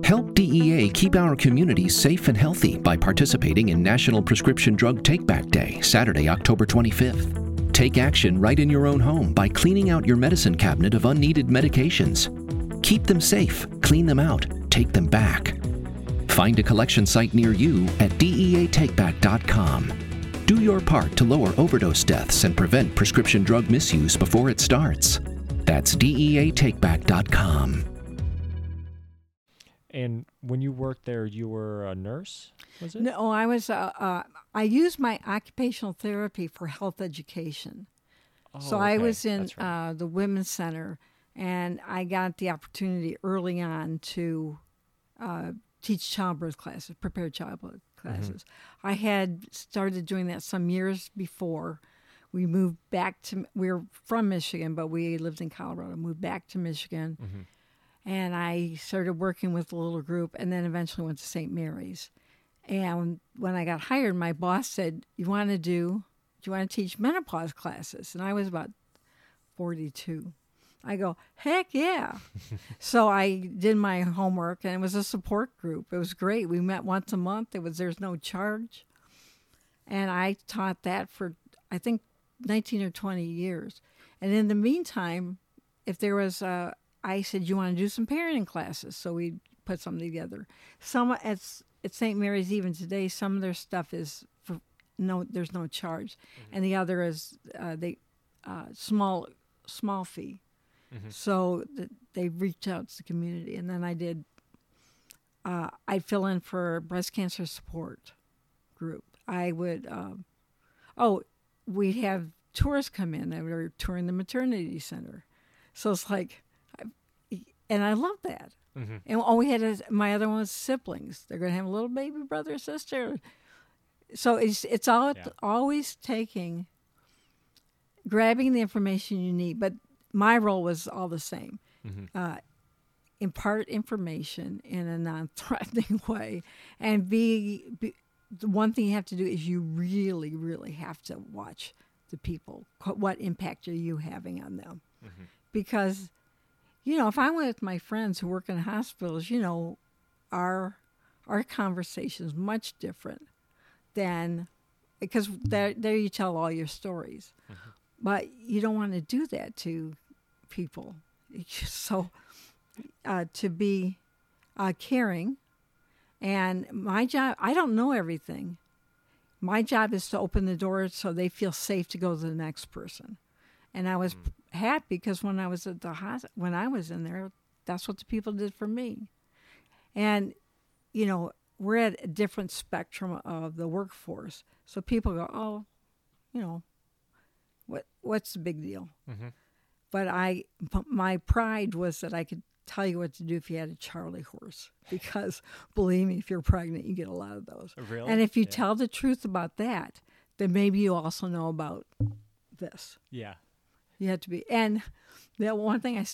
Help DEA keep our communities safe and healthy by participating in National Prescription Drug Take-Back Day, Saturday, October 25th. Take action right in your own home by cleaning out your medicine cabinet of unneeded medications. Keep them safe, clean them out, take them back. Find a collection site near you at DEATakeback.com. Do your part to lower overdose deaths and prevent prescription drug misuse before it starts. That's DEATakeback.com. And when you worked there, you were a nurse, was it? No, I was. I used my occupational therapy for health education. Oh, So I okay. was in That's right. the Women's Center, and I got the opportunity early on to teach childbirth classes, prepare childbirth classes. I had started doing that some years before. We moved back to, we were from Michigan, but we lived in Colorado, moved back to Michigan. And I started working with a little group and then eventually went to St. Mary's. And when I got hired, my boss said, do you want to teach menopause classes? And I was about 42. I go, heck yeah. So I did my homework, and it was a support group. It was great. We met once a month. There's no charge. And I taught that for, I think, 19 or 20 years. And in the meantime, if there was I said, you want to do some parenting classes? So we put something together. Some at St. Mary's, even today, some of their stuff is for there's no charge, and the other is small fee. So they reach out to the community, and then I fill in for breast cancer support group. I would we'd have tourists come in. They were touring the maternity center, so it's like. And I love that. And all we had my other one was siblings. They're going to have a little baby brother or sister. So it's always grabbing the information you need. But my role was all the same. Impart information in a non-threatening way. And the one thing you have to do is you really, really have to watch the people. What impact are you having on them? Because... if I went with my friends who work in hospitals, our conversation is much different than, because there you tell all your stories. But you don't want to do that to people. So to be caring, and my job, I don't know everything. My job is to open the door so they feel safe to go to the next person. And I was happy because when I was at the when I was in there, that's what the people did for me. And, we're at a different spectrum of the workforce. So people go, what's the big deal? But my pride was that I could tell you what to do if you had a Charlie horse. Because believe me, if you're pregnant, you get a lot of those. Really? And if you tell the truth about that, then maybe you also know about this. Yeah. You have to be. And the one thing